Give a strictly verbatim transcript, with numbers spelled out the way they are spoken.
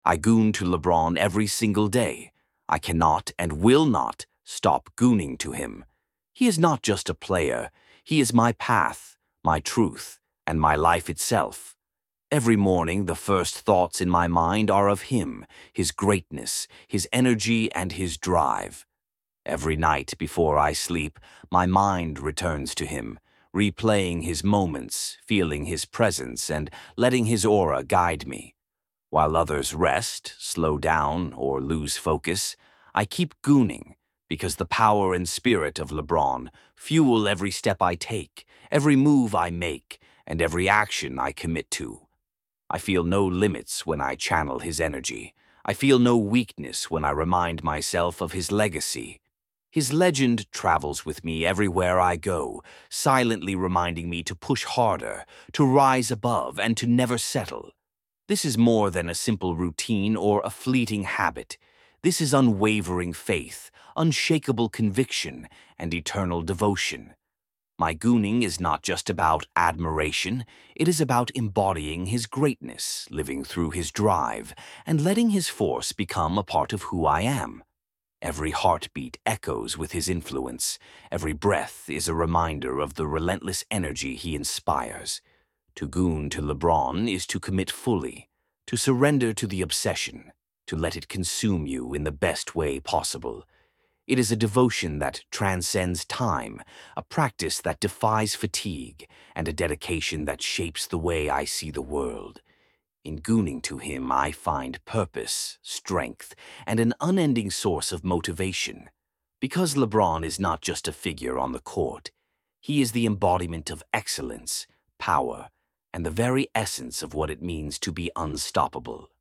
I goon to LeBron every single day. I cannot and will not stop gooning to him. He is not just a player. He is my path, my truth, and my life itself. Every morning, the first thoughts in my mind are of him, his greatness, his energy, and his drive. Every night before I sleep, my mind returns to him, replaying his moments, feeling his presence, and letting his aura guide me. While others rest, slow down, or lose focus, I keep gooning, because the power and spirit of LeBron fuel every step I take, every move I make, and every action I commit to. I feel no limits when I channel his energy. I feel no weakness when I remind myself of his legacy. His legend travels with me everywhere I go, silently reminding me to push harder, to rise above, and to never settle. This is more than a simple routine or a fleeting habit. This is unwavering faith, unshakable conviction, and eternal devotion. My gooning is not just about admiration, it is about embodying his greatness, living through his drive, and letting his force become a part of who I am. Every heartbeat echoes with his influence. Every breath is a reminder of the relentless energy he inspires. To goon to LeBron is to commit fully, to surrender to the obsession, to let it consume you in the best way possible. It is a devotion that transcends time, a practice that defies fatigue, and a dedication that shapes the way I see the world. In gooning to him, I find purpose, strength, and an unending source of motivation. Because LeBron is not just a figure on the court, he is the embodiment of excellence, power, and the very essence of what it means to be unstoppable.